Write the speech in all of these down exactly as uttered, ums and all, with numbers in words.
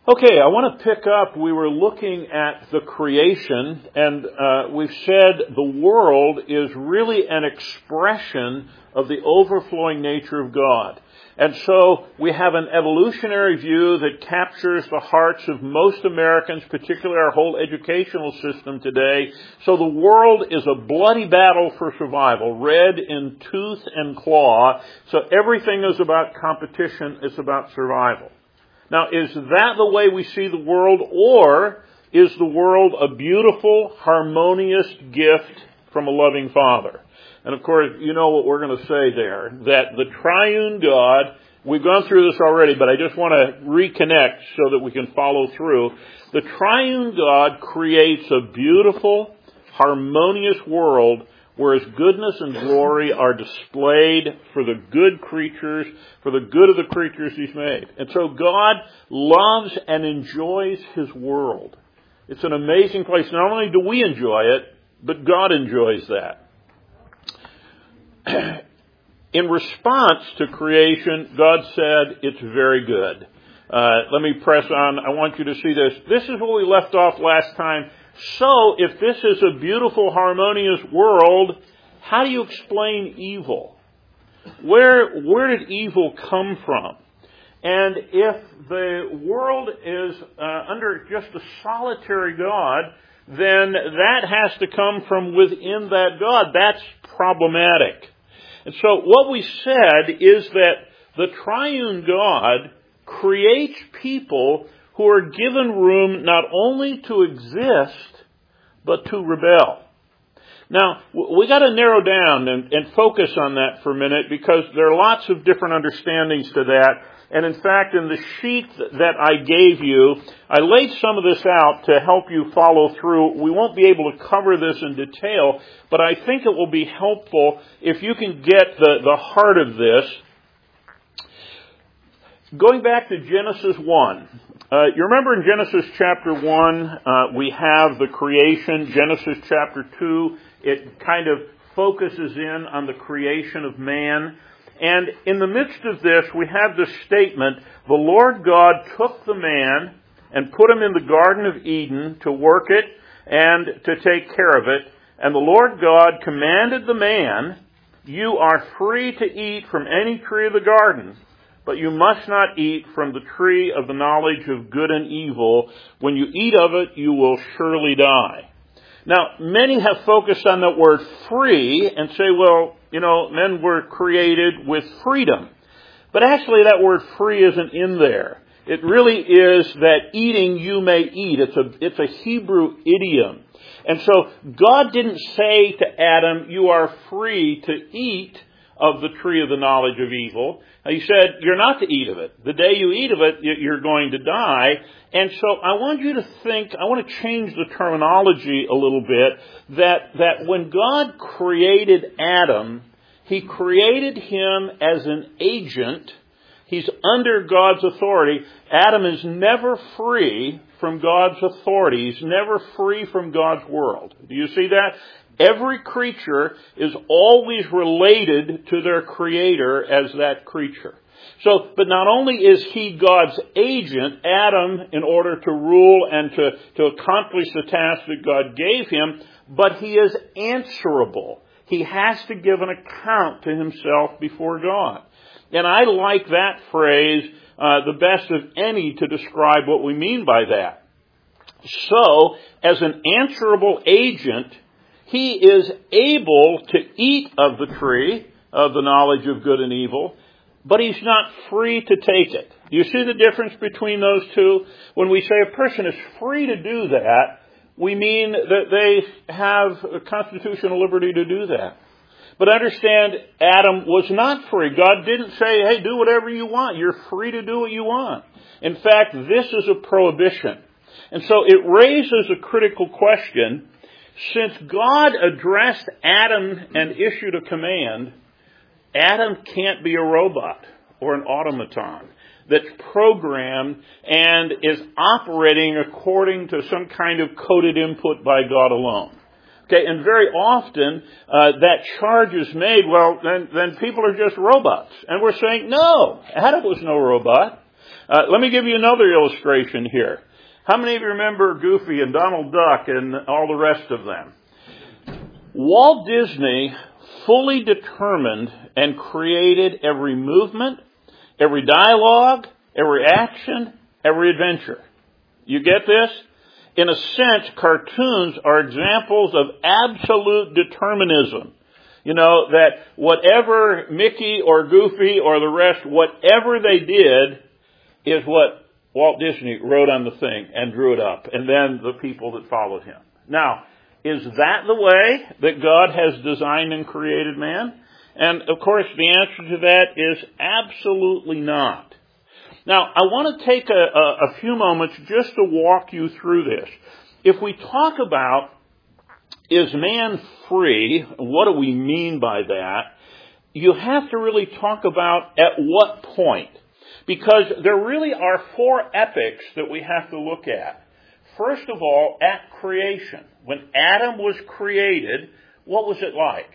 Okay, I want to pick up, we were looking at the creation, and uh, we've said the world is really an expression of the overflowing nature of God. And so we have an evolutionary view that captures the hearts of most Americans, particularly our whole educational system today. So the world is a bloody battle for survival, red in tooth and claw. So everything is about competition, it's about survival. Now, is that the way we see the world, or is the world a beautiful, harmonious gift from a loving Father? And of course, you know what we're going to say there, that the triune God, we've gone through this already, but I just want to reconnect so that we can follow through. The triune God creates a beautiful, harmonious world where His goodness and glory are displayed for the good creatures, for the good of the creatures He's made. And so God loves and enjoys His world. It's an amazing place. Not only do we enjoy it, but God enjoys that. In response to creation, God said, it's very good. Uh, let me press on. I want you to see this. This is where we left off last time. So, if this is a beautiful, harmonious world, how do you explain evil? Where, where did evil come from? And if the world is uh, under just a solitary God, then that has to come from within that God. That's problematic. And so what we said is that the triune God creates people who are given room not only to exist, but to rebel. Now, we got to narrow down and, and focus on that for a minute, because there are lots of different understandings to that. And in fact, in the sheet that I gave you, I laid some of this out to help you follow through. We won't be able to cover this in detail, but I think it will be helpful if you can get the, the heart of this. Going back to Genesis one. Uh, you remember in Genesis chapter one, uh, we have the creation. Genesis chapter two, it kind of focuses in on the creation of man. And in the midst of this, we have this statement, the Lord God took the man and put him in the Garden of Eden to work it and to take care of it. And the Lord God commanded the man, you are free to eat from any tree of the garden, but you must not eat from the tree of the knowledge of good and evil. When you eat of it, you will surely die. Now, many have focused on that word free and say, well, you know, men were created with freedom. But actually that word free isn't in there. It really is that eating you may eat. It's a, it's a Hebrew idiom. And so God didn't say to Adam, you are free to eat of the tree of the knowledge of evil. He said, you're not to eat of it. The day you eat of it, you're going to die. And so I want you to think, I want to change the terminology a little bit, that, that when God created Adam, He created him as an agent. He's under God's authority. Adam is never free from God's authority. He's never free from God's world. Do you see that? Every creature is always related to their Creator as that creature. So, but not only is he God's agent, Adam, in order to rule and to, to accomplish the task that God gave him, but he is answerable. He has to give an account to himself before God. And I like that phrase, uh, the best of any, to describe what we mean by that. So, as an answerable agent, he is able to eat of the tree of the knowledge of good and evil, but he's not free to take it. Do you see the difference between those two? When we say a person is free to do that, we mean that they have a constitutional liberty to do that. But understand, Adam was not free. God didn't say, hey, do whatever you want. You're free to do what you want. In fact, this is a prohibition. And so it raises a critical question. Since God addressed Adam and issued a command, Adam can't be a robot or an automaton that's programmed and is operating according to some kind of coded input by God alone. Okay, and very often uh, that charge is made, well, then, then people are just robots. And we're saying, no, Adam was no robot. Uh, let me give you another illustration here. How many of you remember Goofy and Donald Duck and all the rest of them? Walt Disney fully determined and created every movement, every dialogue, every action, every adventure. You get this? In a sense, cartoons are examples of absolute determinism. You know, that whatever Mickey or Goofy or the rest, whatever they did is what Walt Disney wrote on the thing and drew it up, and then the people that followed him. Now, is that the way that God has designed and created man? And, of course, the answer to that is absolutely not. Now, I want to take a, a, a few moments just to walk you through this. If we talk about, is man free, what do we mean by that? You have to really talk about at what point. Because there really are four epochs that we have to look at. First of all, at creation. When Adam was created, what was it like?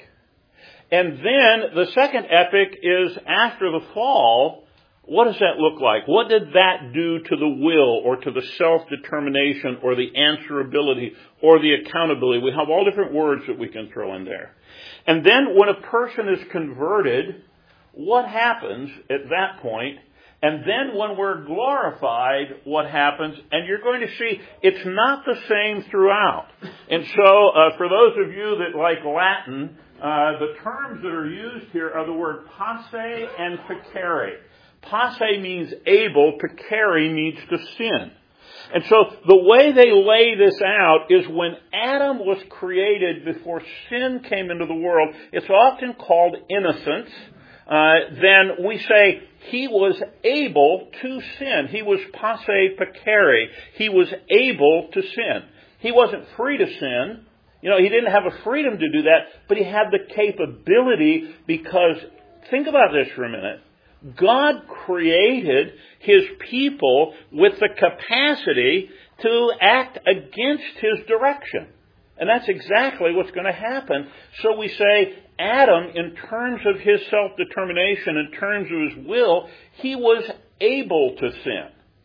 And then the second epoch is after the fall. What does that look like? What did that do to the will or to the self-determination or the answerability or the accountability? We have all different words that we can throw in there. And then when a person is converted, what happens at that point? And then when we're glorified, what happens? And you're going to see it's not the same throughout. And so uh, for those of you that like Latin, uh, the terms that are used here are the word posse and pecere. Posse means able, pecere means to sin. And so the way they lay this out is when Adam was created before sin came into the world, it's often called innocence. Uh, then we say he was able to sin. He was posse pecere. He was able to sin. He wasn't free to sin. You know, he didn't have a freedom to do that, but he had the capability because, think about this for a minute. God created His people with the capacity to act against His direction. And that's exactly what's going to happen. So we say Adam, in terms of his self-determination, in terms of his will, he was able to sin.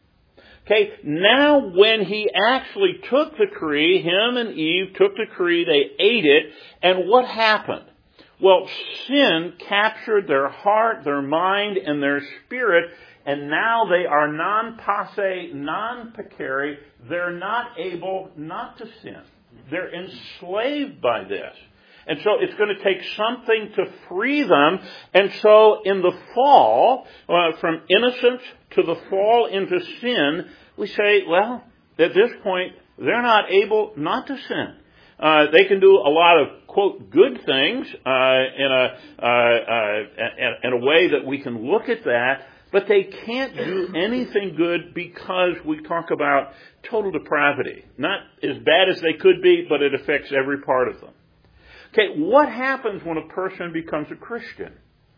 Okay, now when he actually took the tree, him and Eve took the tree, they ate it, and what happened? Well, sin captured their heart, their mind, and their spirit, and now they are non-posse, non-pecare. They're not able not to sin. They're enslaved by this. And so it's going to take something to free them. And so in the fall, uh, from innocence to the fall into sin, we say, well, at this point, they're not able not to sin. Uh, they can do a lot of, quote, good things uh, in a uh, uh, in a way that we can look at that, but they can't do anything good because we talk about total depravity. Not as bad as they could be, but it affects every part of them. Okay, what happens when a person becomes a Christian?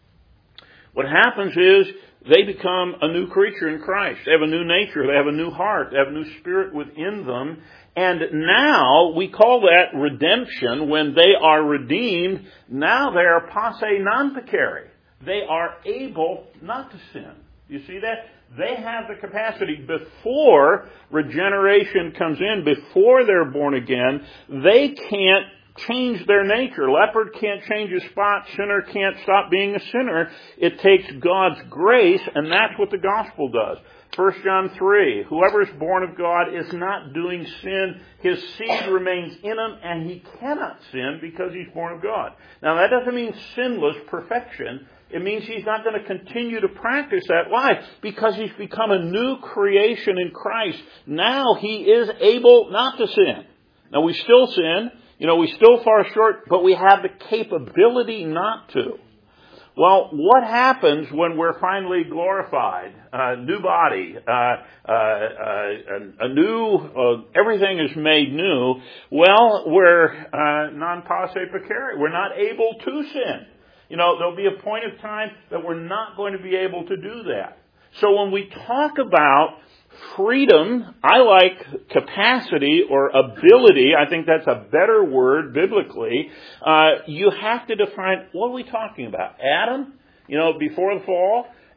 What happens is they become a new creature in Christ. They have a new nature. They have a new heart. They have a new spirit within them. And now we call that redemption. When they are redeemed, now they are posse non-pecare. They are able not to sin. You see that? They have the capacity before regeneration comes in, before they're born again. They can't change their nature. Leopard can't change his spot. Sinner can't stop being a sinner. It takes God's grace, and that's what the gospel does. First John three, whoever is born of God is not doing sin. His seed remains in him, and he cannot sin because he's born of God. Now, that doesn't mean sinless perfection. It means he's not going to continue to practice that. Why? Because he's become a new creation in Christ. Now he is able not to sin. Now, we still sin. You know, we still fall short, but we have the capability not to. Well, what happens when we're finally glorified? Uh, new body, uh, uh, uh, a new, uh, everything is made new. Well, we're uh, non-posse pecare. We're not able to sin. You know, there'll be a point of time that we're not going to be able to do that. So when we talk about freedom, I like capacity or ability. I think that's a better word biblically. Uh, you have to define, what are we talking about? Adam, you know, before the fall?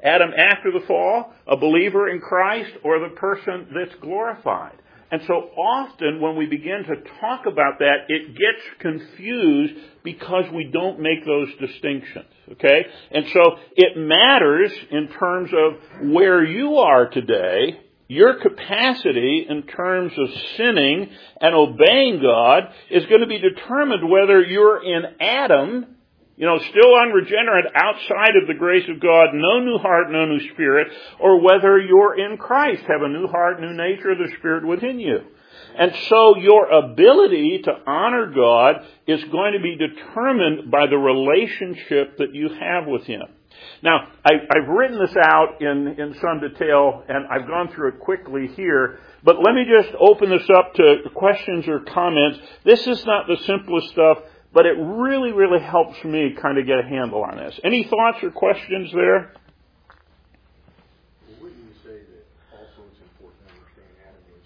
Adam after the fall, a believer in Christ, or the person that's glorified? And so often when we begin to talk about that, it gets confused because we don't make those distinctions, okay? And so it matters in terms of where you are today. Your capacity in terms of sinning and obeying God is going to be determined whether you're in Adam, you know, still unregenerate outside of the grace of God, no new heart, no new spirit, or whether you're in Christ, have a new heart, new nature, the Spirit within you. And so your ability to honor God is going to be determined by the relationship that you have with Him. Now, I, I've written this out in, in some detail, and I've gone through it quickly here, but let me just open this up to questions or comments. This is not the simplest stuff, but it really, really helps me kind of get a handle on this. Any thoughts or questions there? Well, wouldn't you say that also it's important to understand Adam was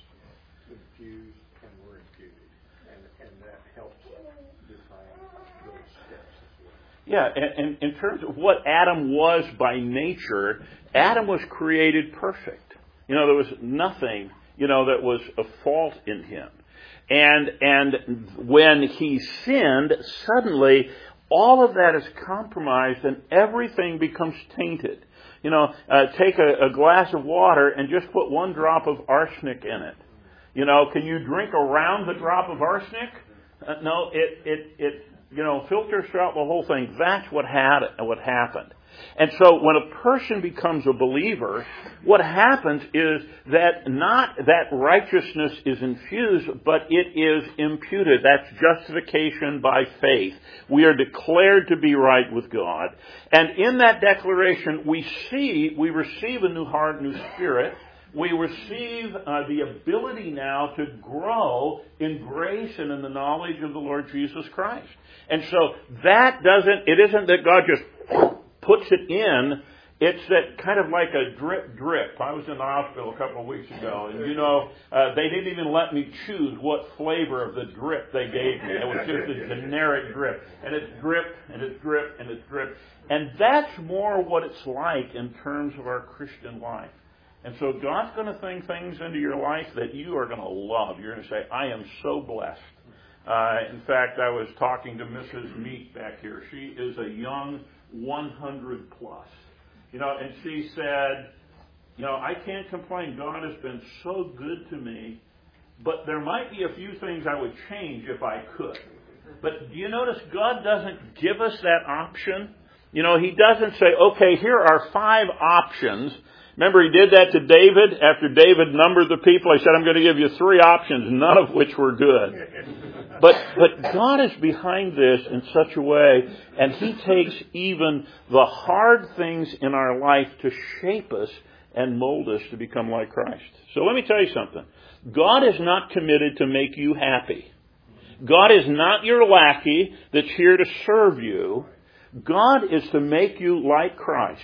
infused and we're imputed, and, and that helps define those steps as well? Yeah, and, and in terms of what Adam was by nature, Adam was created perfect. You know, there was nothing, you know, that was a fault in him. And and when he sinned, suddenly all of that is compromised and everything becomes tainted. You know, uh, take a, a glass of water and just put one drop of arsenic in it. You know, can you drink around the drop of arsenic? Uh, no, it it it you know filters throughout the whole thing. That's what had what happened. And so when a person becomes a believer, what happens is that not that righteousness is infused, but it is imputed. That's justification by faith. We are declared to be right with God. And in that declaration, we see, we receive a new heart, new spirit. We receive uh, the ability now to grow in grace and in the knowledge of the Lord Jesus Christ. And so that doesn't, it isn't that God just puts it in. It's that kind of like a drip drip. I was in the hospital a couple of weeks ago, and you know, uh, they didn't even let me choose what flavor of the drip they gave me. It was just a generic drip. And it's drip, and it's drip, and it's drip. And that's more what it's like in terms of our Christian life. And so God's going to bring things into your life that you are going to love. You're going to say, I am so blessed. Uh, in fact, I was talking to Missus Meek back here. She is a young one hundred plus. You know, and she said, you know, I can't complain. God has been so good to me, but there might be a few things I would change if I could. But do you notice God doesn't give us that option? You know, He doesn't say, okay, here are five options. Remember, He did that to David. After David numbered the people, He said, I'm going to give you three options, none of which were good. But but God is behind this in such a way, and He takes even the hard things in our life to shape us and mold us to become like Christ. So let me tell you something. God is not committed to make you happy. God is not your lackey that's here to serve you. God is to make you like Christ.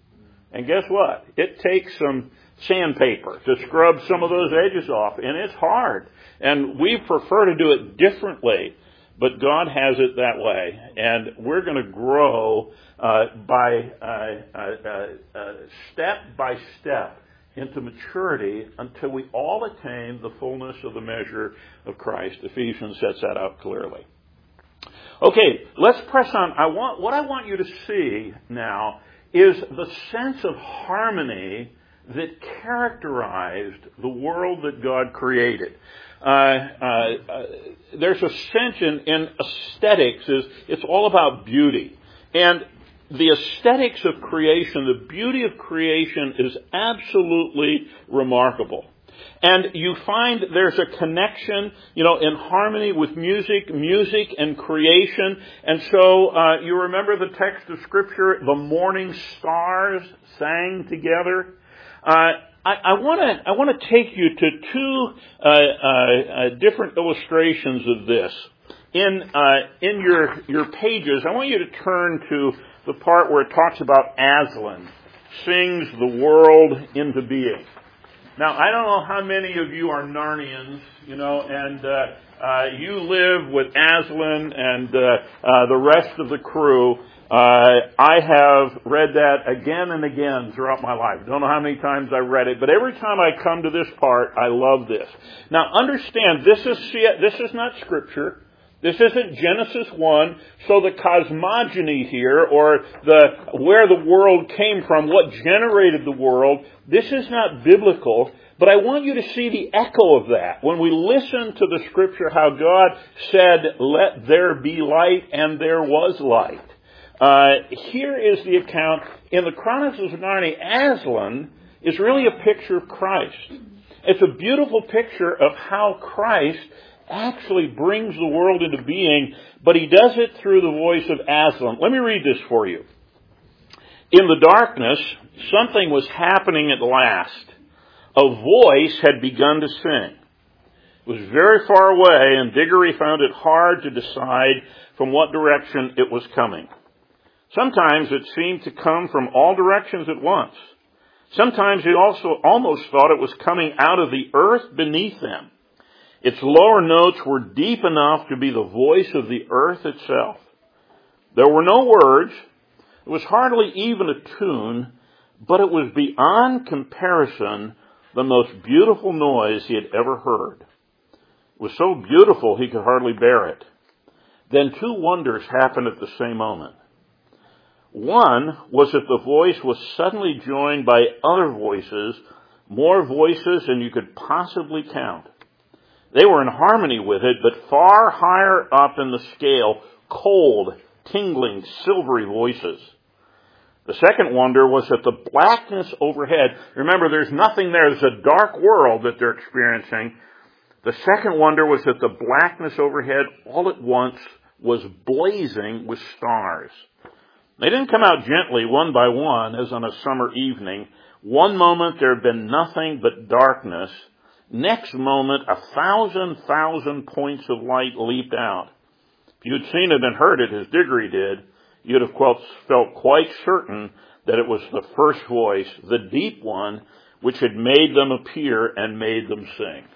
And guess what? It takes some sandpaper to scrub some of those edges off, and it's hard. And we prefer to do it differently, but God has it that way. And we're going to grow uh, by uh, uh, uh, step by step into maturity until we all attain the fullness of the measure of Christ. Ephesians sets that out clearly. Okay, let's press on. I want what I want you to see now is the sense of harmony that characterized the world that God created. Uh, uh, uh, there's a sense in, in aesthetics, is it's all about beauty. And the aesthetics of creation, the beauty of creation is absolutely remarkable. And you find there's a connection, you know, in harmony with music, music and creation. And so uh, you remember the text of Scripture, the morning stars sang together. Uh, I want to I want to take you to two uh, uh, uh, different illustrations of this. In uh, in your your pages, I want you to turn to the part where it talks about Aslan sings the world into being. Now, I don't know how many of you are Narnians, you know, and uh, uh, you live with Aslan and uh, uh, the rest of the crew. Uh, I have read that again and again throughout my life. Don't know how many times I've read it, but every time I come to this part, I love this. Now, understand, this is this is not Scripture. This isn't Genesis one, so the cosmogony here, or the where the world came from, what generated the world, this is not biblical, but I want you to see the echo of that. When we listen to the Scripture, how God said, "Let there be light," and there was light. Uh, here is the account. In the Chronicles of Narnia, Aslan is really a picture of Christ. It's a beautiful picture of how Christ actually brings the world into being, but he does it through the voice of Aslan. Let me read this for you. In the darkness, something was happening at last. A voice had begun to sing. It was very far away, and Diggory found it hard to decide from what direction it was coming. Sometimes it seemed to come from all directions at once. Sometimes he also almost thought it was coming out of the earth beneath them. Its lower notes were deep enough to be the voice of the earth itself. There were no words. It was hardly even a tune, but it was beyond comparison the most beautiful noise he had ever heard. It was so beautiful he could hardly bear it. Then two wonders happened at the same moment. One was that the voice was suddenly joined by other voices, more voices than you could possibly count. They were in harmony with it, but far higher up in the scale, cold, tingling, silvery voices. The second wonder was that the blackness overhead, remember there's nothing there, there's a dark world that they're experiencing. The second wonder was that the blackness overhead all at once was blazing with stars. They didn't come out gently one by one as on a summer evening. One moment there had been nothing but darkness. Next moment a thousand thousand points of light leaped out. If you'd seen it and heard it as Diggory did, you'd have felt quite certain that it was the first voice, the deep one, which had made them appear and made them sing.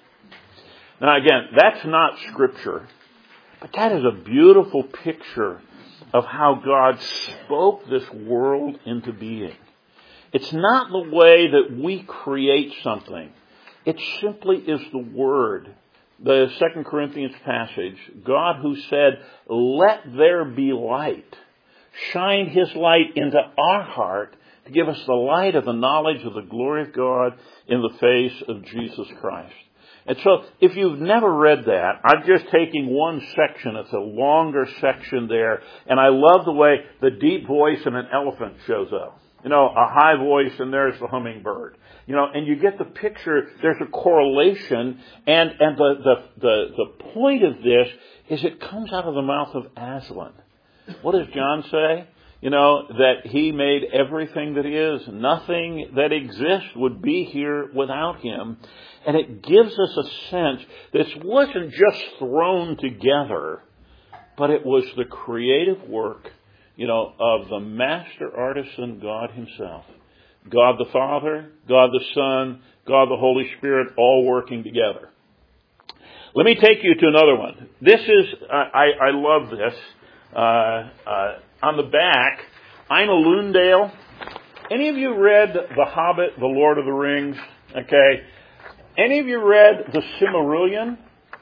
Now again, that's not Scripture, but that is a beautiful picture of how God spoke this world into being. It's not the way that we create something. It simply is the Word. The Second Corinthians passage, God who said, "Let there be light," shined His light into our heart to give us the light of the knowledge of the glory of God in the face of Jesus Christ. And so, if you've never read that, I'm just taking one section. It's a longer section there. And I love the way the deep voice in an elephant shows up. You know, a high voice, and there's the hummingbird. You know, and you get the picture, there's a correlation. And, and the, the, the, the point of this is it comes out of the mouth of Aslan. What does John say? You know, that He made everything that is. Nothing that exists would be here without Him. And it gives us a sense this wasn't just thrown together, but it was the creative work, you know, of the master artisan God Himself. God the Father, God the Son, God the Holy Spirit, all working together. Let me take you to another one. This is, uh, I, I love this. Uh, uh, on the back, Ina Lundale. Any of you read The Hobbit, The Lord of the Rings? Okay. Any of you read The Silmarillion?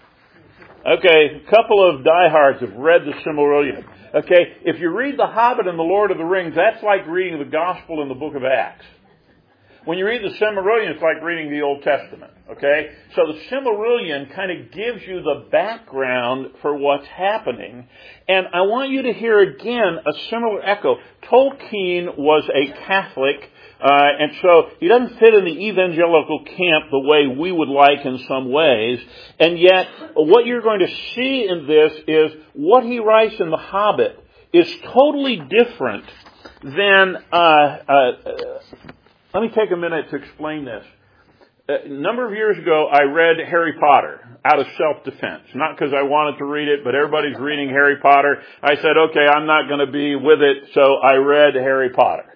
Okay, a couple of diehards have read The Silmarillion. Okay, if you read The Hobbit and The Lord of the Rings, that's like reading the Gospel in the book of Acts. When you read the Silmarillion, it's like reading the Old Testament. Okay, so the Silmarillion kind of gives you the background for what's happening. And I want you to hear again a similar echo. Tolkien was a Catholic, uh, and so he doesn't fit in the evangelical camp the way we would like in some ways. And yet, what you're going to see in this is what he writes in The Hobbit is totally different than... Uh, uh, let me take a minute to explain this. A number of years ago, I read Harry Potter out of self-defense. Not because I wanted to read it, but everybody's reading Harry Potter. I said, okay, I'm not going to be with it, so I read Harry Potter.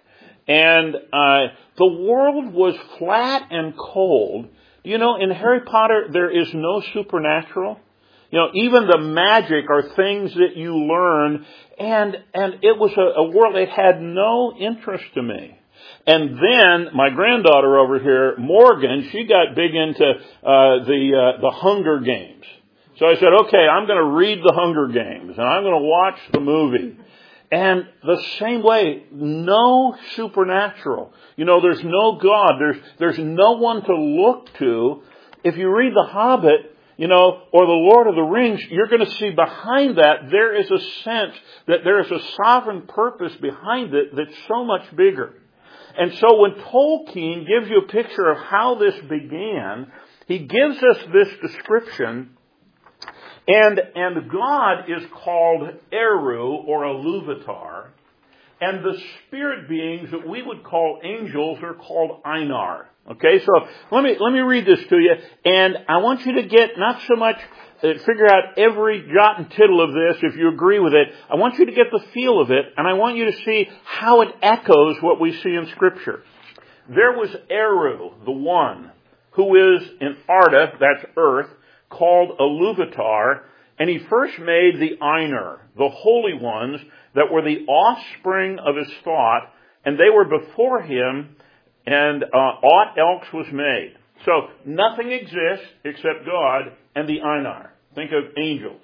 And uh, the world was flat and cold. You know, in Harry Potter, there is no supernatural. You know, even the magic are things that you learn, and and it was a, a world that had no interest to me. And then my granddaughter over here, Morgan, she got big into uh, the uh, the Hunger Games. So I said, okay, I'm going to read the Hunger Games, and I'm going to watch the movie. And the same way, no supernatural. You know, there's no God. There's there's no one to look to. If you read The Hobbit, you know, or The Lord of the Rings, you're going to see behind that there is a sense that there is a sovereign purpose behind it that's so much bigger. And so when Tolkien gives you a picture of how this began, he gives us this description, and and God is called Eru or Iluvatar, and the spirit beings that we would call angels are called Einar. Okay, so let me let me read this to you, and I want you to get not so much uh, figure out every jot and tittle of this if you agree with it. I want you to get the feel of it, and I want you to see how it echoes what we see in Scripture. There was Eru, the one, who is in Arda, that's earth, called Iluvatar, and he first made the Einar, the holy ones that were the offspring of his thought, and they were before him, and uh, aught else was made. So nothing exists except God and the Einar. Think of angels.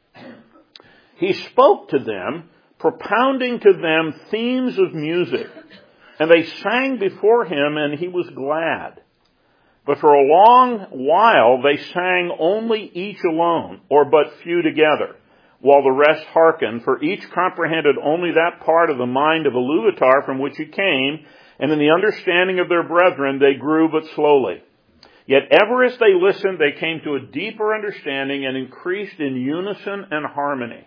He spoke to them, propounding to them themes of music, and they sang before him, and he was glad. But for a long while they sang only each alone, or but few together, while the rest hearkened, for each comprehended only that part of the mind of Iluvatar from which he came, and in the understanding of their brethren they grew but slowly. Yet ever as they listened, they came to a deeper understanding and increased in unison and harmony.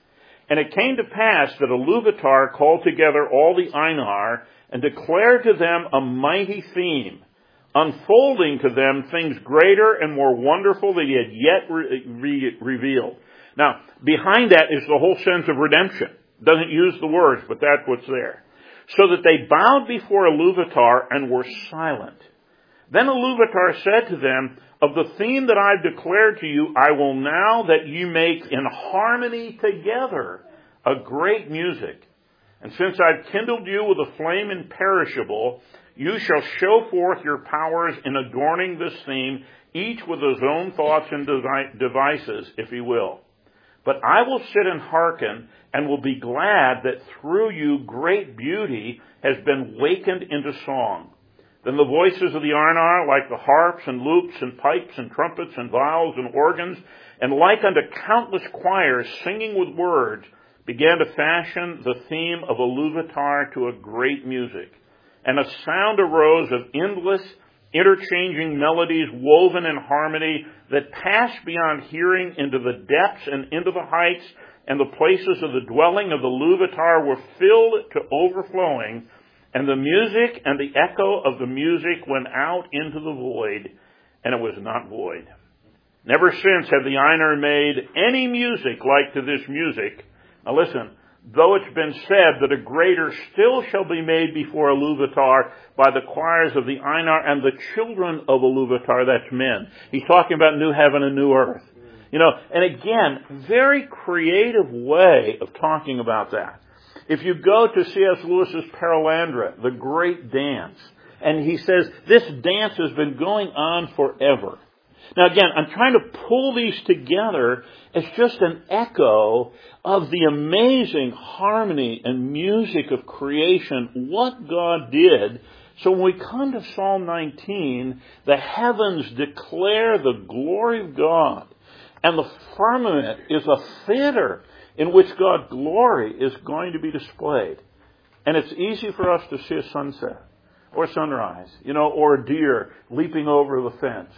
And it came to pass that Iluvatar called together all the Einar and declared to them a mighty theme, unfolding to them things greater and more wonderful than he had yet re- re- revealed. Now, behind that is the whole sense of redemption. Doesn't use the words, but that's what's there. So that they bowed before Iluvatar and were silent. Then Iluvatar said to them, of the theme that I've declared to you, I will now that you make in harmony together a great music. And since I've kindled you with a flame imperishable, you shall show forth your powers in adorning this theme, each with his own thoughts and devices, if he will. But I will sit and hearken, and will be glad that through you great beauty has been wakened into song. Then the voices of the Einar, like the harps and lutes and pipes and trumpets and viols and organs, and like unto countless choirs singing with words, began to fashion the theme of Iluvatar to a great music. And a sound arose of endless, interchanging melodies woven in harmony that passed beyond hearing into the depths and into the heights, and the places of the dwelling of the Iluvatar were filled to overflowing, and the music and the echo of the music went out into the void, and it was not void. Never since have the Einar made any music like to this music. Now listen, though it's been said that a greater still shall be made before Iluvatar by the choirs of the Einar and the children of Iluvatar, that's men. He's talking about new heaven and new earth. You know, and again, very creative way of talking about that. If you go to C S Lewis's Perelandra, the great dance, and he says, this dance has been going on forever. Now again, I'm trying to pull these together as just an echo of the amazing harmony and music of creation, what God did. So when we come to Psalm nineteen, the heavens declare the glory of God, and the firmament is a theater in which God's glory is going to be displayed. And it's easy for us to see a sunset or sunrise, you know, or a deer leaping over the fence,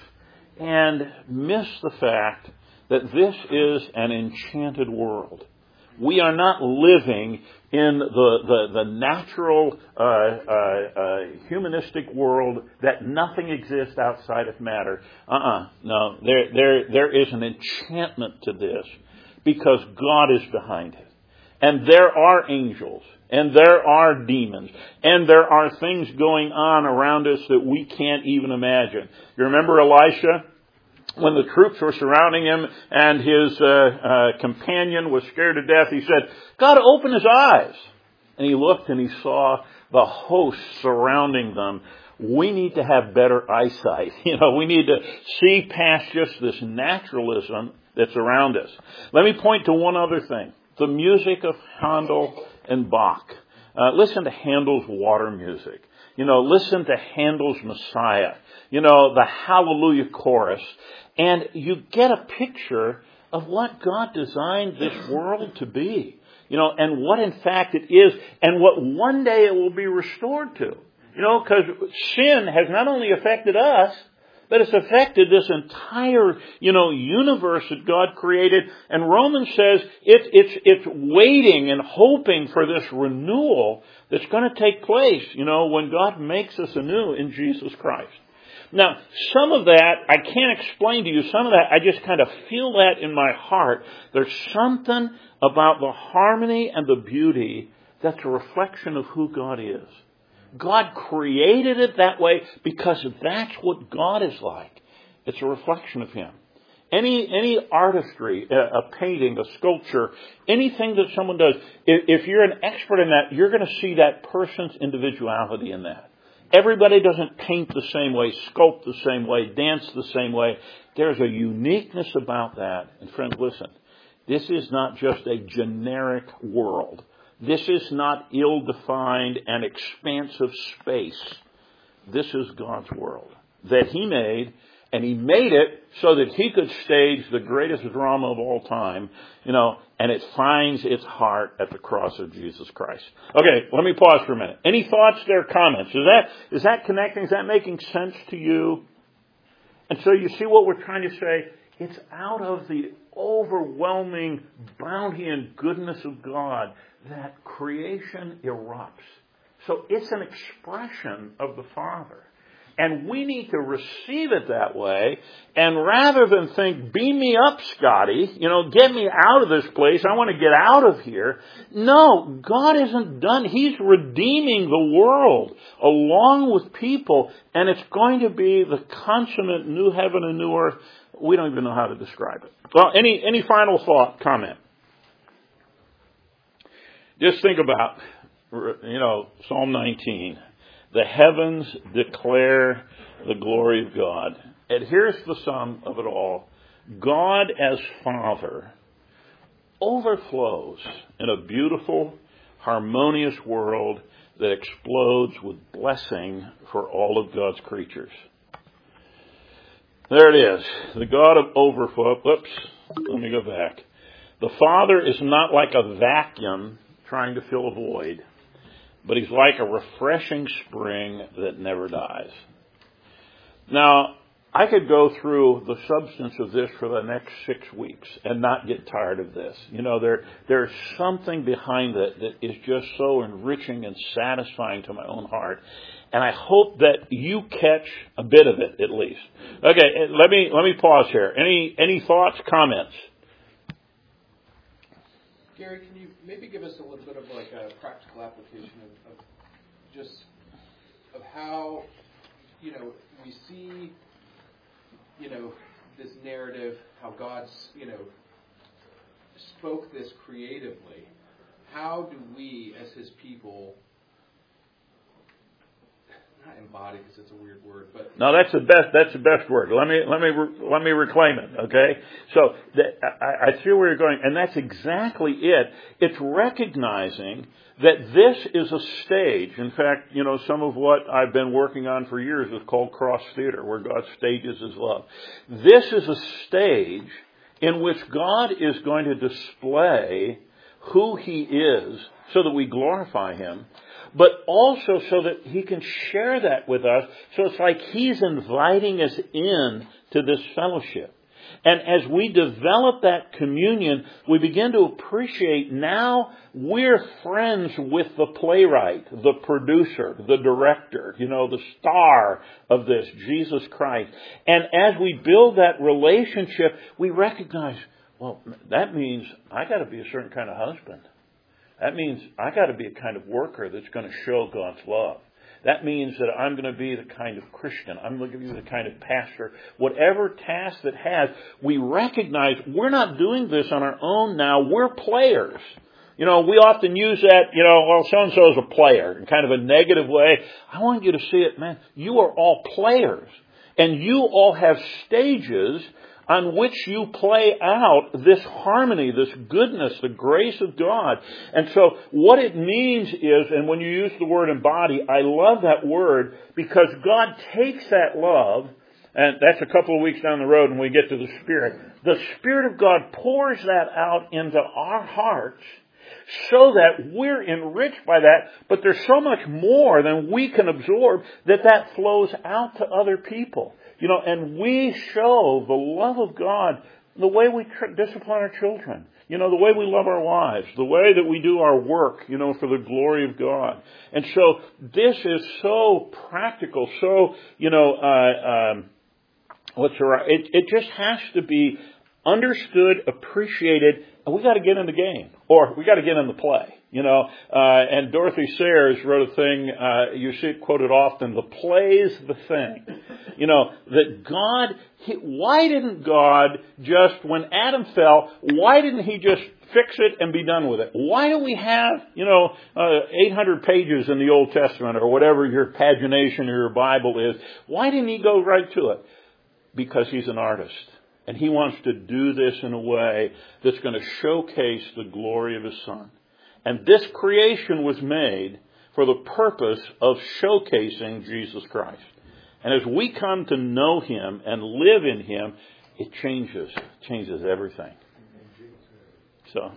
and miss the fact that this is an enchanted world. We are not living in the the, the natural, uh, uh, uh, humanistic world that nothing exists outside of matter. Uh-uh. No, there there there is an enchantment to this because God is behind it. And there are angels. And there are demons. And there are things going on around us that we can't even imagine. You remember Elisha? When the troops were surrounding him and his uh, uh, companion was scared to death, he said, God, open his eyes. And he looked and he saw the host surrounding them. We need to have better eyesight. You know, we need to see past just this naturalism that's around us. Let me point to one other thing. The music of Handel and Bach. Uh, listen to Handel's water music. You know, listen to Handel's Messiah. You know, the Hallelujah chorus. And you get a picture of what God designed this world to be. You know, and what in fact it is, and what one day it will be restored to. You know, because sin has not only affected us, but it's affected this entire, you know, universe that God created. And Romans says it, it's it's waiting and hoping for this renewal that's going to take place, you know, when God makes us anew in Jesus Christ. Now, some of that I can't explain to you. Some of that I just kind of feel that in my heart. There's something about the harmony and the beauty that's a reflection of who God is. God created it that way because that's what God is like. It's a reflection of Him. Any any artistry, a, a painting, a sculpture, anything that someone does, if, if you're an expert in that, you're going to see that person's individuality in that. Everybody doesn't paint the same way, sculpt the same way, dance the same way. There's a uniqueness about that. And friends, listen, this is not just a generic world. This is not ill-defined and expansive space. This is God's world that He made, and He made it so that He could stage the greatest drama of all time, you know, and it finds its heart at the cross of Jesus Christ. Okay, let me pause for a minute. Any thoughts there, comments? Is that, is that connecting? Is that making sense to you? And so you see what we're trying to say? It's out of the overwhelming bounty and goodness of God that creation erupts. So it's an expression of the Father. And we need to receive it that way. And rather than think, beam me up, Scotty, you know, get me out of this place, I want to get out of here. No, God isn't done. He's redeeming the world along with people. And it's going to be the consummate new heaven and new earth. We don't even know how to describe it. Well, any, any final thought, comment? Just think about, you know, Psalm nineteen. The heavens declare the glory of God. And here's the sum of it all. God as Father overflows in a beautiful, harmonious world that explodes with blessing for all of God's creatures. There it is. The God of overflow. Oops, let me go back. The Father is not like a vacuum trying to fill a void, but He's like a refreshing spring that never dies. Now, I could go through the substance of this for the next six weeks and not get tired of this. You know, there there's something behind it that is just so enriching and satisfying to my own heart. And I hope that you catch a bit of it at least. Okay, let me let me pause here. Any any thoughts, comments? Gary, can you maybe give us a little bit of like a practical application of, of just of how, you know, we see, you know, this narrative, how God's, you know, spoke this creatively. How do we, as His people, not embody because it's a weird word, but no, that's the best. That's the best word. Let me let me let me reclaim it. Okay, so that, I, I see where you're going, and that's exactly it. It's recognizing that this is a stage. In fact, you know, some of what I've been working on for years is called cross theater, where God stages His love. This is a stage in which God is going to display who He is, so that we glorify Him, but also so that He can share that with us. So it's like He's inviting us in to this fellowship. And as we develop that communion, we begin to appreciate now we're friends with the playwright, the producer, the director, you know, the star of this, Jesus Christ. And as we build that relationship, we recognize, well, that means I got to be a certain kind of husband. That means I got to be a kind of worker that's going to show God's love. That means that I'm going to be the kind of Christian. I'm going to be the kind of pastor. Whatever task that has, we recognize we're not doing this on our own now. We're players. You know, we often use that, you know, well, so-and-so is a player in kind of a negative way. I want you to see it, man. You are all players. And you all have stages on which you play out this harmony, this goodness, the grace of God. And so what it means is, and when you use the word embody, I love that word because God takes that love, and that's a couple of weeks down the road when we get to the Spirit. The Spirit of God pours that out into our hearts so that we're enriched by that, but there's so much more than we can absorb that that flows out to other people. You know, and we show the love of God the way we tr- discipline our children. You know, the way we love our wives, the way that we do our work, you know, for the glory of God. And so this is so practical, so, you know, uh, um, what's the right? It, it just has to be understood, appreciated, and we got to get in the game, or we got to get in the play. You know, uh, and Dorothy Sayers wrote a thing, uh, you see it quoted often, the play's the thing. You know, that God, he, why didn't God just, when Adam fell, why didn't he just fix it and be done with it? Why do we have, you know, uh, eight hundred pages in the Old Testament or whatever your pagination or your Bible is? Why didn't he go right to it? Because he's an artist. And he wants to do this in a way that's going to showcase the glory of his Son. And this creation was made for the purpose of showcasing Jesus Christ. And as we come to know him and live in him, it changes, changes everything. So,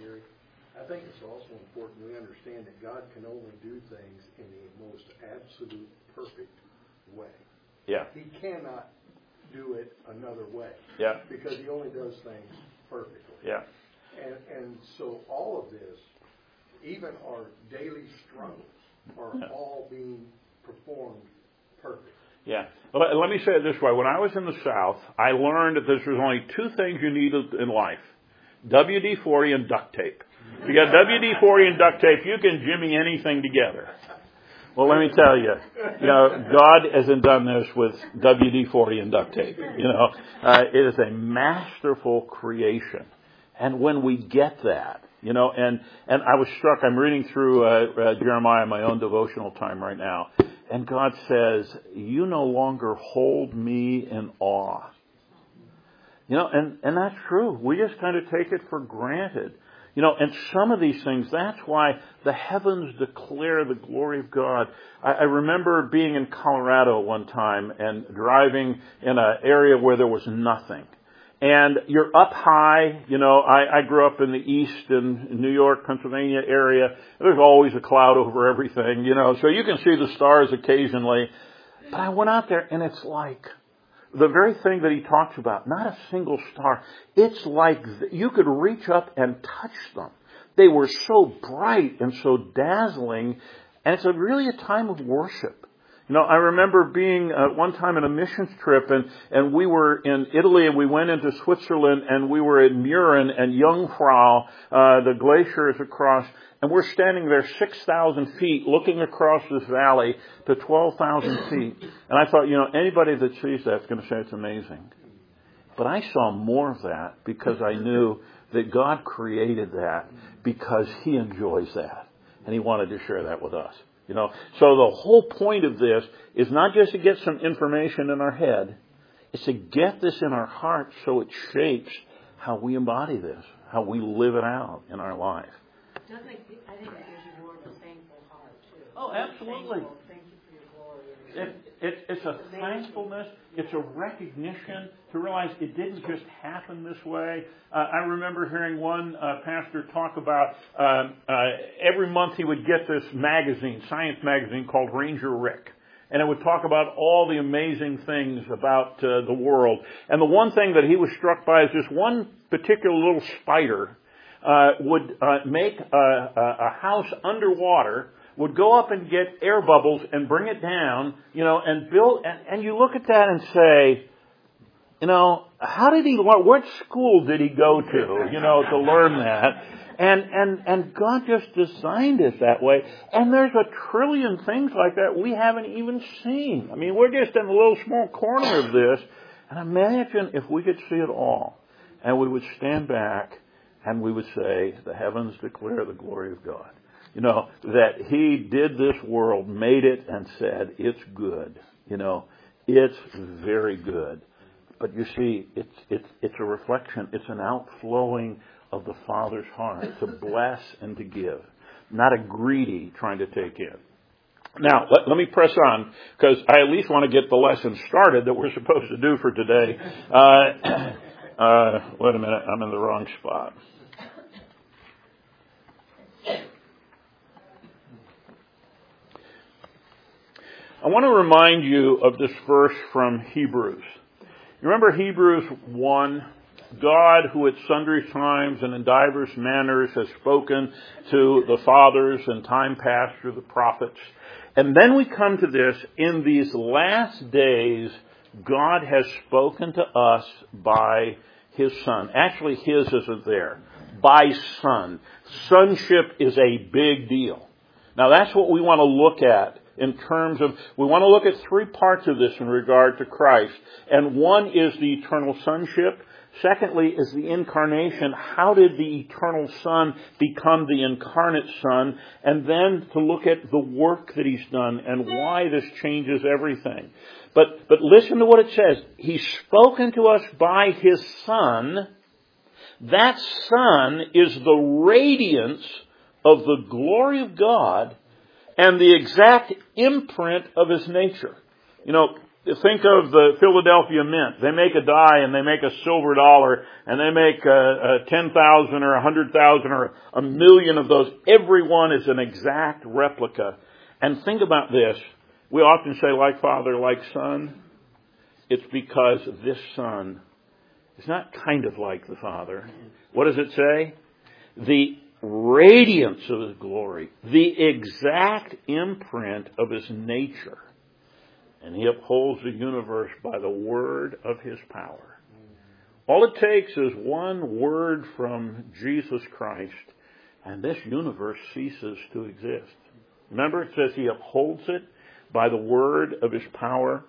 I think it's also important we understand that God can only do things in the most absolute, perfect way. Yeah. He cannot do it another way. Yeah. Because he only does things perfectly. Yeah. And and so all of this, even our daily struggles, are yeah. all being performed perfectly. Yeah. Well, let me say it this way. When I was in the South, I learned that there's only two things you need in life. W D forty and duct tape. If you got W D forty and duct tape, you can jimmy anything together. Well, let me tell you, you know, God hasn't done this with W D forty and duct tape. You know, uh, it is a masterful creation. And when we get that, you know, and, and I was struck, I'm reading through uh, uh, Jeremiah, my own devotional time right now, and God says, you no longer hold me in awe. You know, and, and that's true. We just kind of take it for granted. You know, and some of these things, that's why the heavens declare the glory of God. I, I remember being in Colorado one time and driving in an area where there was nothing. And you're up high, you know, I, I grew up in the east in New York, Pennsylvania area. There's always a cloud over everything, you know, so you can see the stars occasionally. But I went out there and it's like the very thing that he talks about, not a single star. It's like you could reach up and touch them. They were so bright and so dazzling. And it's a really a time of worship. You know, I remember being uh, one time in a missions trip, and, and we were in Italy, and we went into Switzerland, and we were in Mürren and Jungfrau, uh, the glacier is across, and we're standing there six thousand feet looking across this valley to twelve thousand feet. And I thought, you know, anybody that sees that is going to say it's amazing. But I saw more of that because I knew that God created that because he enjoys that. And he wanted to share that with us. You know, so the whole point of this is not just to get some information in our head. It's to get this in our heart so it shapes how we embody this, how we live it out in our life. Doesn't it, I think it gives you more of a thankful heart, too. Oh, absolutely. Thankful. Thank you for your glory. It, it, it's a thankfulness. It's a recognition to realize it didn't just happen this way. Uh, I remember hearing one uh, pastor talk about uh, uh, every month he would get this magazine, science magazine called Ranger Rick. And it would talk about all the amazing things about uh, the world. And the one thing that he was struck by is this one particular little spider uh, would uh, make a, a house underwater, would go up and get air bubbles and bring it down, you know, and build, and, and you look at that and say, you know, how did he learn, what school did he go to, you know, to learn that? And, and, and God just designed it that way. And there's a trillion things like that we haven't even seen. I mean, we're just in a little small corner of this. And imagine if we could see it all. And we would stand back and we would say, the heavens declare the glory of God. You know, that He did this world, made it, and said, it's good. You know, it's very good. But you see, it's, it's, it's a reflection. It's an outflowing of the Father's heart to bless and to give. Not a greedy trying to take in. Now, let, let me press on, because I at least want to get the lesson started that we're supposed to do for today. Uh, uh, wait a minute, I'm in the wrong spot. I want to remind you of this verse from Hebrews. You remember Hebrews one? God, who at sundry times and in divers manners has spoken to the fathers in time past through the prophets. And then we come to this, in these last days, God has spoken to us by His Son. Actually, His isn't there. By Son. Sonship is a big deal. Now that's what we want to look at in terms of, we want to look at three parts of this in regard to Christ. And one is the eternal sonship. Secondly is the incarnation. How did the eternal Son become the incarnate Son? And then to look at the work that He's done and why this changes everything. But, but listen to what it says. He's spoken to us by His Son. That Son is the radiance of the glory of God and the exact imprint of His nature. You know, think of the Philadelphia Mint. They make a die and they make a silver dollar and they make uh, uh, ten thousand or one hundred thousand or a million of those. Every one is an exact replica. And think about this. We often say like Father, like Son. It's because this Son is not kind of like the Father. What does it say? The radiance of His glory. The exact imprint of His nature. And He upholds the universe by the word of His power. All it takes is one word from Jesus Christ, and this universe ceases to exist. Remember, it says He upholds it by the word of His power.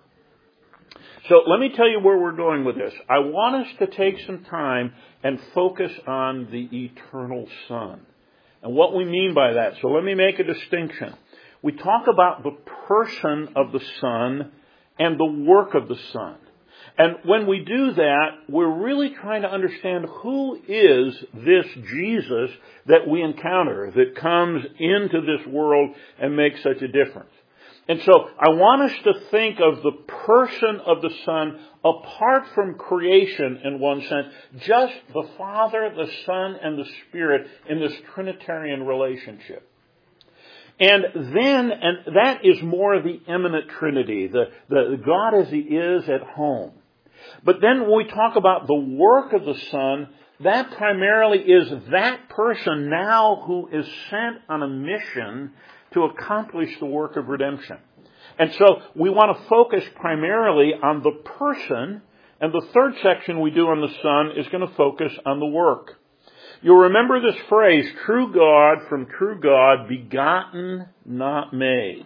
So let me tell you where we're going with this. I want us to take some time and focus on the eternal Son and what we mean by that. So let me make a distinction. We talk about the person of the Son and the work of the Son. And when we do that, we're really trying to understand who is this Jesus that we encounter, that comes into this world and makes such a difference. And so I want us to think of the person of the Son apart from creation in one sense, just the Father, the Son, and the Spirit in this Trinitarian relationship. And then, and that is more of the immanent Trinity, the, the, the God as He is at home. But then when we talk about the work of the Son, that primarily is that person now who is sent on a mission to accomplish the work of redemption. And so we want to focus primarily on the person, and the third section we do on the Son is going to focus on the work. You'll remember this phrase, true God from true God, begotten, not made.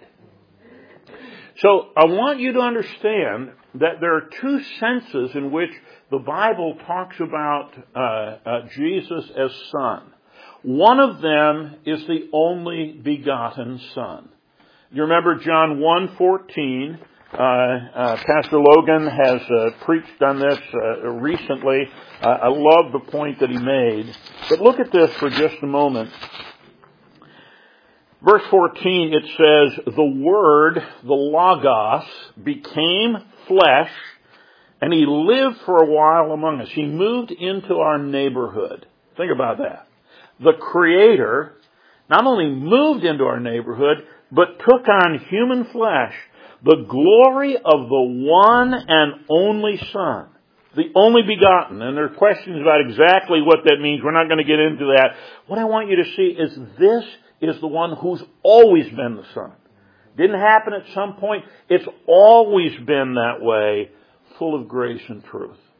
So I want you to understand that there are two senses in which the Bible talks about uh, uh, Jesus as Son. One of them is the only begotten Son. You remember John one fourteen. Uh, uh, Pastor Logan has uh, preached on this uh, recently. Uh, I love the point that he made. But look at this for just a moment. Verse fourteen, it says, the Word, the Logos, became flesh, and He lived for a while among us. He moved into our neighborhood. Think about that. The Creator not only moved into our neighborhood, but took on human flesh, the glory of the one and only Son, the only begotten. And there are questions about exactly what that means. We're not going to get into that. What I want you to see is this is the one who's always been the Son. Didn't happen at some point. It's always been that way, full of grace and truth.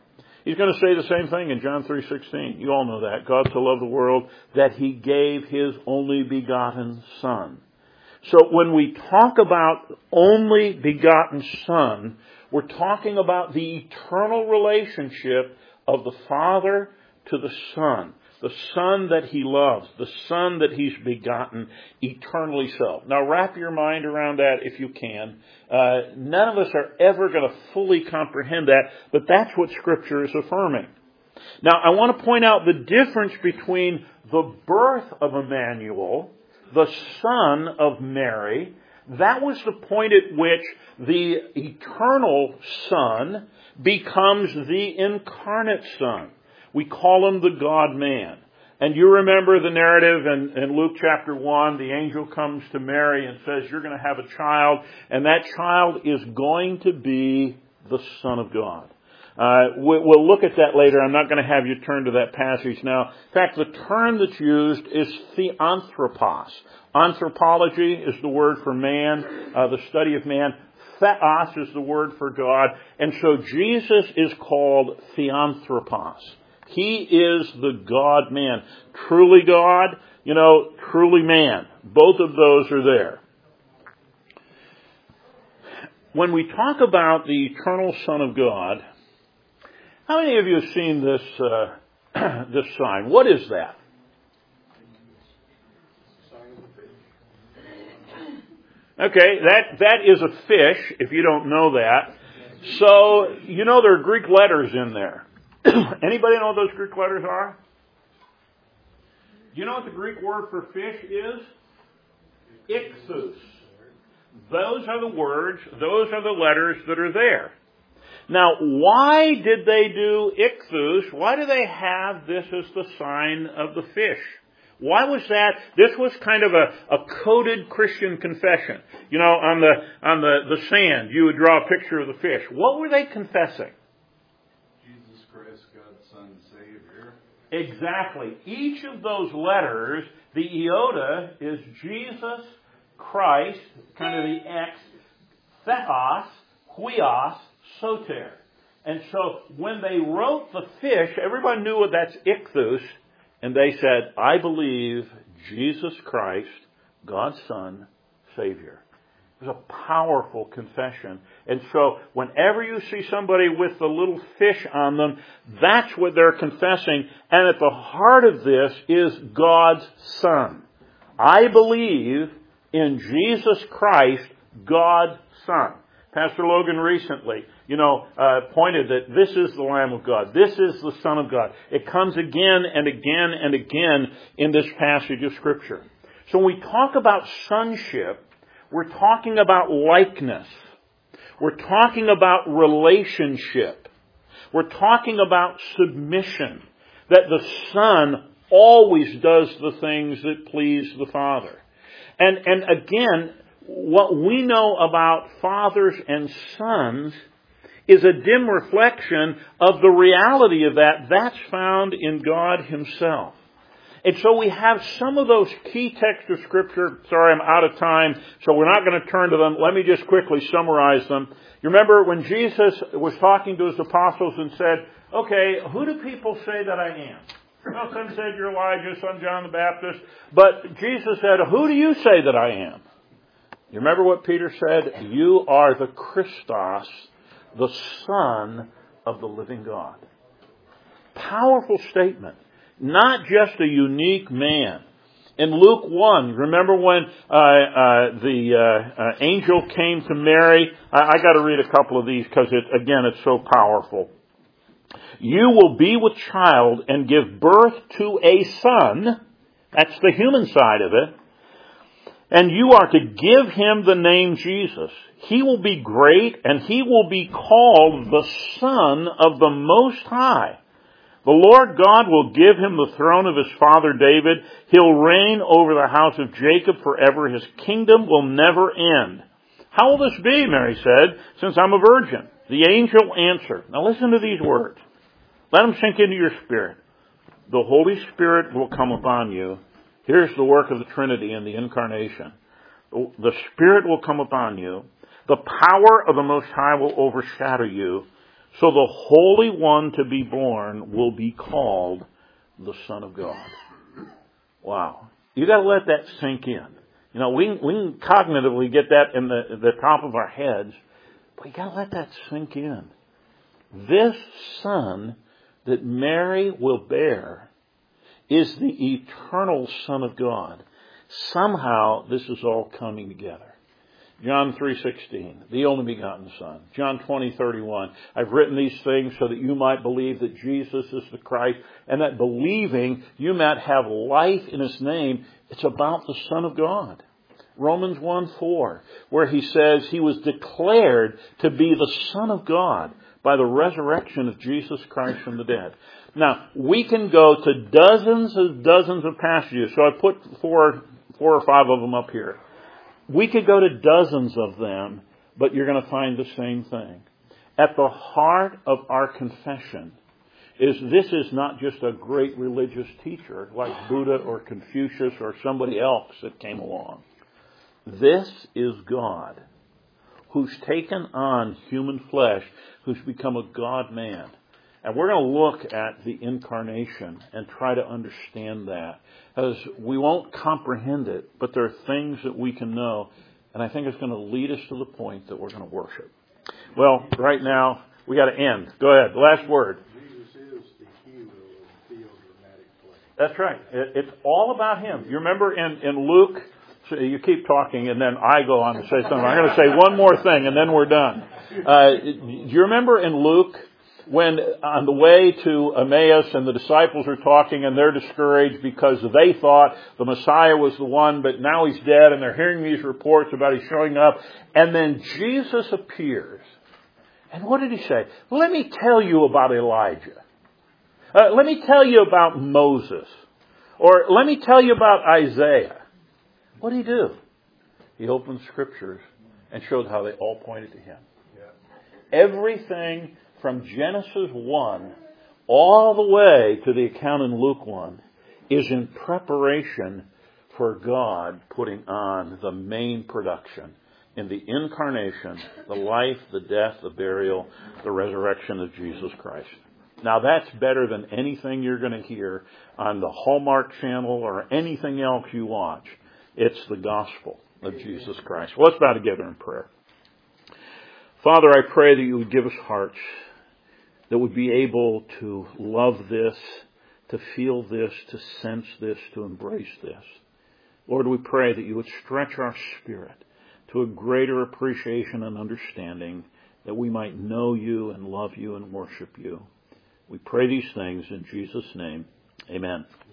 He's going to say the same thing in John three sixteen. You all know that. God so loved the world that He gave His only begotten Son. So when we talk about only begotten Son, we're talking about the eternal relationship of the Father to the Son. The Son that He loves, the Son that He's begotten, eternally so. Now wrap your mind around that if you can. Uh, none of us are ever going to fully comprehend that, but that's what Scripture is affirming. Now I want to point out the difference between the birth of Emmanuel, the Son of Mary. That was the point at which the eternal Son becomes the incarnate Son. We call Him the God-man. And you remember the narrative in, in Luke chapter one, the angel comes to Mary and says, you're going to have a child, and that child is going to be the Son of God. Uh, we'll look at that later. I'm not going to have you turn to that passage now. In fact, the term that's used is theanthropos. Anthropology is the word for man, uh, the study of man. Theos is the word for God. And so Jesus is called theanthropos. He is the God-man. Truly God, you know, truly man. Both of those are there. When we talk about the eternal Son of God, how many of you have seen this uh, this sign? What is that? Okay, that that is a fish, if you don't know that. So, you know there are Greek letters in there. Anybody know what those Greek letters are? Do you know what the Greek word for fish is? Ichthus. Those are the words, those are the letters that are there. Now, why did they do ichthus? Why do they have this as the sign of the fish? Why was that? This was kind of a, a coded Christian confession. You know, on the on the, the sand, you would draw a picture of the fish. What were they confessing? Jesus Christ, God's Son, Savior. Exactly. Each of those letters, the iota is Jesus Christ, kind of the X, theos, huios, soter. And so when they wrote the fish, everybody knew what that's ichthus, and they said, I believe Jesus Christ, God's Son, Savior. It was a powerful confession. And so whenever you see somebody with the little fish on them, that's what they're confessing. And at the heart of this is God's Son. I believe in Jesus Christ, God's Son. Pastor Logan recently, you know, uh, pointed that this is the Lamb of God. This is the Son of God. It comes again and again and again in this passage of Scripture. So when we talk about sonship, we're talking about likeness. We're talking about relationship. We're talking about submission. That the Son always does the things that please the Father. And, and again, what we know about fathers and sons is a dim reflection of the reality of that. That's found in God Himself. And so we have some of those key texts of Scripture. Sorry, I'm out of time, so we're not going to turn to them. Let me just quickly summarize them. You remember when Jesus was talking to His apostles and said, okay, who do people say that I am? Well, some said you're Elijah, some John the Baptist. But Jesus said, who do you say that I am? You remember what Peter said? You are the Christos, the Son of the living God. Powerful statement. Not just a unique man. In Luke one, remember when uh, uh, the uh, uh, angel came to Mary? I, I got to read a couple of these because, it, again, it's so powerful. You will be with child and give birth to a son. That's the human side of it. And you are to give him the name Jesus. He will be great, and he will be called the Son of the Most High. The Lord God will give him the throne of his father David. He'll reign over the house of Jacob forever. His kingdom will never end. How will this be, Mary said, since I'm a virgin? The angel answered. Now listen to these words. Let them sink into your spirit. The Holy Spirit will come upon you. Here's the work of the Trinity in the Incarnation. The Spirit will come upon you. The power of the Most High will overshadow you. So the Holy One to be born will be called the Son of God. Wow. You got to let that sink in. You know, we, we can cognitively get that in the, the top of our heads, but you got to let that sink in. This Son that Mary will bear is the eternal Son of God. Somehow this is all coming together. John three sixteen, the only begotten Son. John twenty thirty-one, I've written these things so that you might believe that Jesus is the Christ, and that believing you might have life in His name. It's about the Son of God. Romans one four, where he says he was declared to be the Son of God by the resurrection of Jesus Christ from the dead. Now, we can go to dozens and dozens of passages. So I put four, four or five of them up here. We could go to dozens of them, but you're going to find the same thing. At the heart of our confession is this is not just a great religious teacher like Buddha or Confucius or somebody else that came along. This is God who's taken on human flesh, who's become a God-man. And we're going to look at the incarnation and try to understand that. As we won't comprehend it, but there are things that we can know. And I think it's going to lead us to the point that we're going to worship. Well, right now, we got to end. Go ahead. Last word. Jesus is the hero of theodramatic play. That's right. It, it's all about Him. You remember in, in Luke, so you keep talking and then I go on to say something. I'm going to say one more thing and then we're done. Uh, do you remember in Luke, when on the way to Emmaus and the disciples are talking and they're discouraged because they thought the Messiah was the one, but now He's dead, and they're hearing these reports about He's showing up, and then Jesus appears. And what did He say? Let me tell you about Elijah. Uh, let me tell you about Moses. Or let me tell you about Isaiah. What did He do? He opened Scriptures and showed how they all pointed to Him. Yeah. Everything from Genesis one all the way to the account in Luke one is in preparation for God putting on the main production in the incarnation, the life, the death, the burial, the resurrection of Jesus Christ. Now that's better than anything you're going to hear on the Hallmark Channel or anything else you watch. It's the gospel of Jesus Christ. Well, let's bow together in prayer. Father, I pray that you would give us hearts that would be able to love this, to feel this, to sense this, to embrace this. Lord, we pray that you would stretch our spirit to a greater appreciation and understanding, that we might know you and love you and worship you. We pray these things in Jesus' name. Amen.